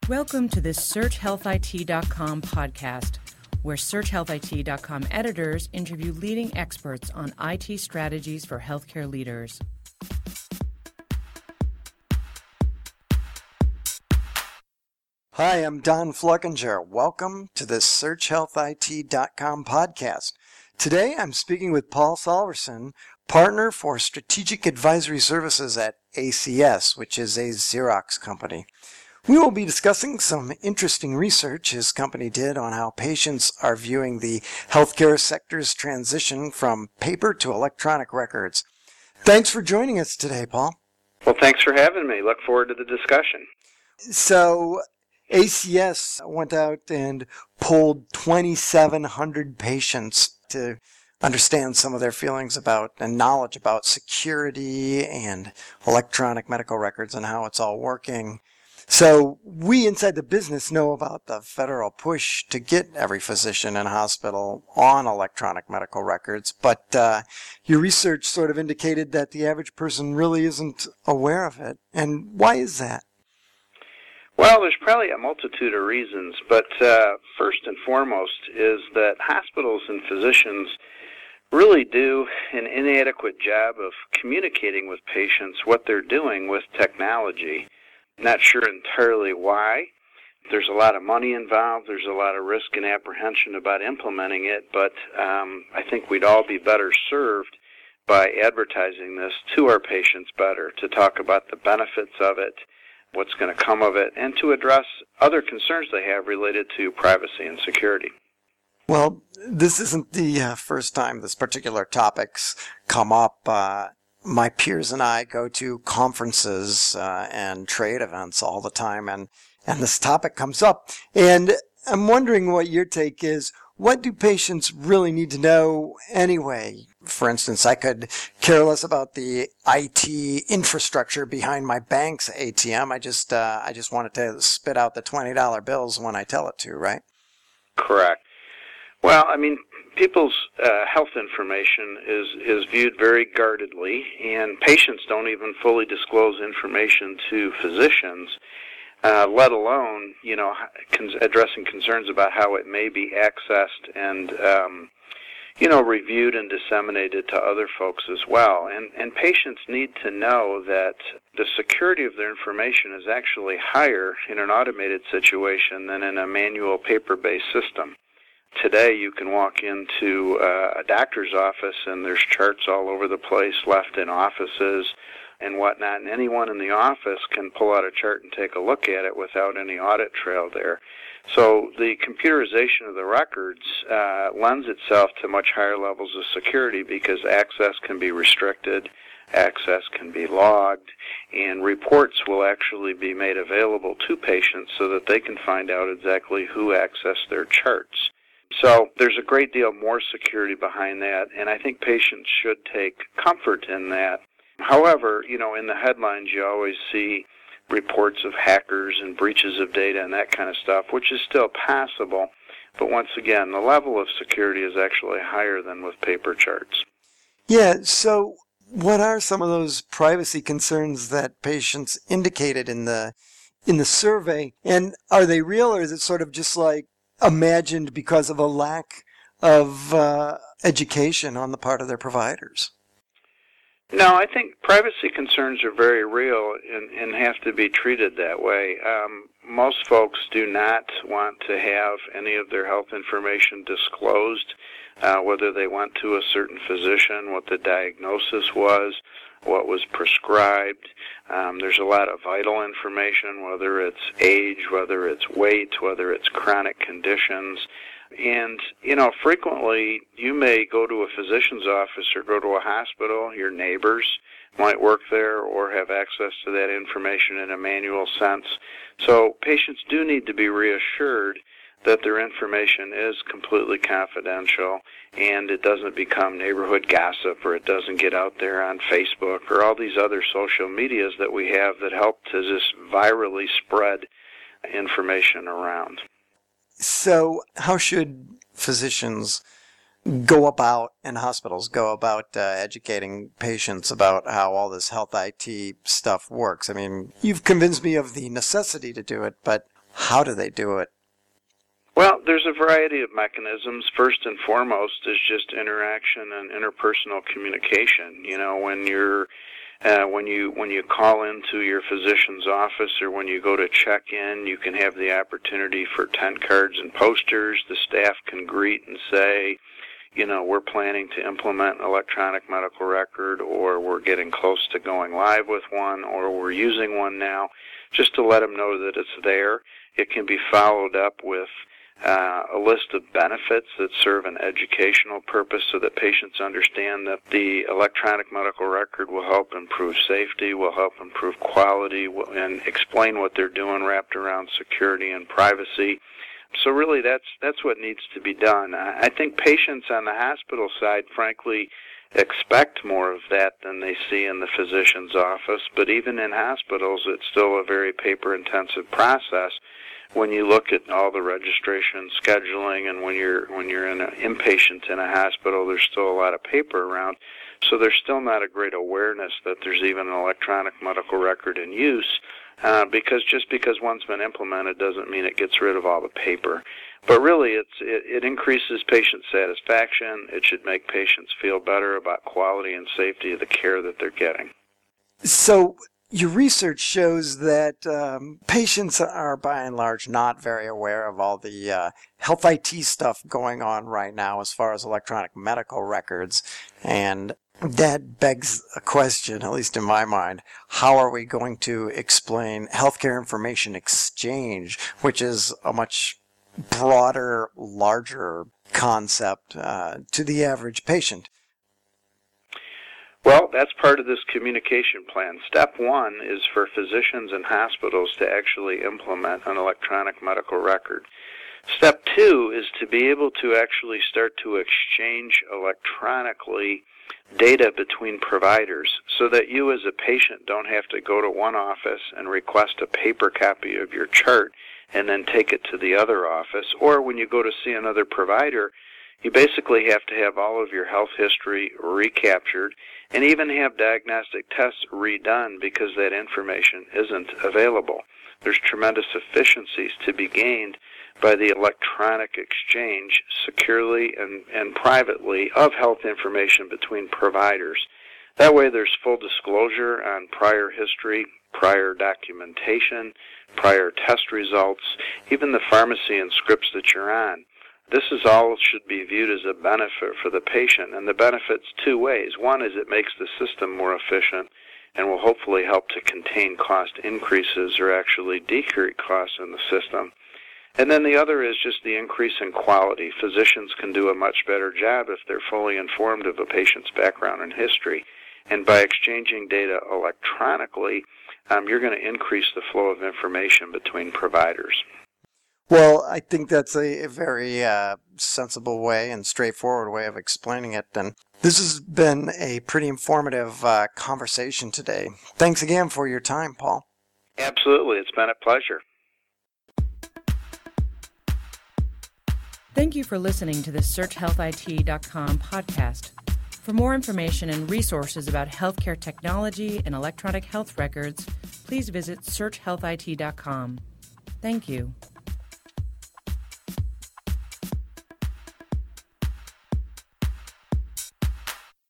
Welcome to the SearchHealthIT.com podcast, where SearchHealthIT.com editors interview leading experts on IT strategies for healthcare leaders. Hi, I'm Don Fluckinger. Welcome to the SearchHealthIT.com podcast. Today I'm speaking with Paul Salverson, partner for Strategic Advisory Services at ACS, which is a Xerox company. We will be discussing some interesting research his company did on how patients are viewing the healthcare sector's transition from paper to electronic records. Thanks for joining us today, Paul. Well, thanks for having me. Look forward to the discussion. So, ACS went out and polled 2,700 patients to understand some of their feelings about and knowledge about security and electronic medical records and how it's all working. So we inside the business know about the federal push to get every physician and hospital on electronic medical records, but your research sort of indicated that the average person really isn't aware of it. And why is that? Well, there's probably a multitude of reasons, but first and foremost is that hospitals and physicians really do an inadequate job of communicating with patients what they're doing with technology. Not sure entirely why. There's a lot of money involved. There's a lot of risk and apprehension about implementing it, but I think we'd all be better served by advertising this to our patients better, to talk about the benefits of it, what's going to come of it, and to address other concerns they have related to privacy and security. Well, this isn't the first time this particular topic's come up. My peers and I go to conferences and trade events all the time, and this topic comes up. And I'm wondering what your take is. What do patients really need to know anyway? For instance, I could care less about the IT infrastructure behind my bank's ATM. I just want it to spit out the $20 bills when I tell it to, right? Correct. Well, I mean, people's health information is viewed very guardedly, and patients don't even fully disclose information to physicians, let alone, addressing concerns about how it may be accessed and, reviewed and disseminated to other folks as well. And patients need to know that the security of their information is actually higher in an automated situation than in a manual paper-based system. Today, you can walk into a doctor's office and there's charts all over the place left in offices and whatnot, and anyone in the office can pull out a chart and take a look at it without any audit trail there. So the computerization of the records lends itself to much higher levels of security because access can be restricted, access can be logged, and reports will actually be made available to patients so that they can find out exactly who accessed their charts. So there's a great deal more security behind that, and I think patients should take comfort in that. However, in the headlines you always see reports of hackers and breaches of data and that kind of stuff, which is still possible. But once again, the level of security is actually higher than with paper charts. Yeah, so what are some of those privacy concerns that patients indicated in the survey? And are they real, or is it sort of just like imagined because of a lack of education on the part of their providers? No, I think privacy concerns are very real and have to be treated that way. Most folks do not want to have any of their health information disclosed, whether they went to a certain physician, what the diagnosis was, what was prescribed. There's a lot of vital information, whether it's age, whether it's weight, whether it's chronic conditions. And, frequently you may go to a physician's office or go to a hospital. Your neighbors might work there or have access to that information in a manual sense. So patients do need to be reassured that their information is completely confidential and it doesn't become neighborhood gossip or it doesn't get out there on Facebook or all these other social medias that we have that help to just virally spread information around. So how should physicians go about and hospitals go about educating patients about how all this health IT stuff works? I mean, you've convinced me of the necessity to do it, but how do they do it? Well, there's a variety of mechanisms. First and foremost is just interaction and interpersonal communication. You know, when you call into your physician's office or when you go to check in, you can have the opportunity for tent cards and posters. The staff can greet and say, you know, we're planning to implement an electronic medical record, or we're getting close to going live with one, or we're using one now, just to let them know that it's there. It can be followed up with a list of benefits that serve an educational purpose so that patients understand that the electronic medical record will help improve safety, will help improve quality, and explain what they're doing wrapped around security and privacy. So really that's what needs to be done. I think patients on the hospital side, frankly, expect more of that than they see in the physician's office, but even in hospitals it's still a very paper-intensive process. When you look at all the registration, scheduling, and when you're an inpatient in a hospital, there's still a lot of paper around. So there's still not a great awareness that there's even an electronic medical record in use, because just because one's been implemented doesn't mean it gets rid of all the paper. But really, it increases patient satisfaction. It should make patients feel better about quality and safety of the care that they're getting. So your research shows that patients are, by and large, not very aware of all the health IT stuff going on right now as far as electronic medical records. And that begs a question, at least in my mind. How are we going to explain healthcare information exchange, which is a much broader, larger concept to the average patient? Well, that's part of this communication plan. Step one is for physicians and hospitals to actually implement an electronic medical record. Step two is to be able to actually start to exchange electronically data between providers so that you as a patient don't have to go to one office and request a paper copy of your chart and then take it to the other office. Or when you go to see another provider, you basically have to have all of your health history recaptured and even have diagnostic tests redone because that information isn't available. There's tremendous efficiencies to be gained by the electronic exchange securely and privately of health information between providers. That way there's full disclosure on prior history, prior documentation, prior test results, even the pharmacy and scripts that you're on. This is all should be viewed as a benefit for the patient, and the benefit's two ways. One is it makes the system more efficient and will hopefully help to contain cost increases or actually decrease costs in the system. And then the other is just the increase in quality. Physicians can do a much better job if they're fully informed of a patient's background and history. And by exchanging data electronically, you're going to increase the flow of information between providers. Well, I think that's a very sensible way and straightforward way of explaining it. And this has been a pretty informative conversation today. Thanks again for your time, Paul. Absolutely. It's been a pleasure. Thank you for listening to the SearchHealthIT.com podcast. For more information and resources about healthcare technology and electronic health records, please visit SearchHealthIT.com. Thank you.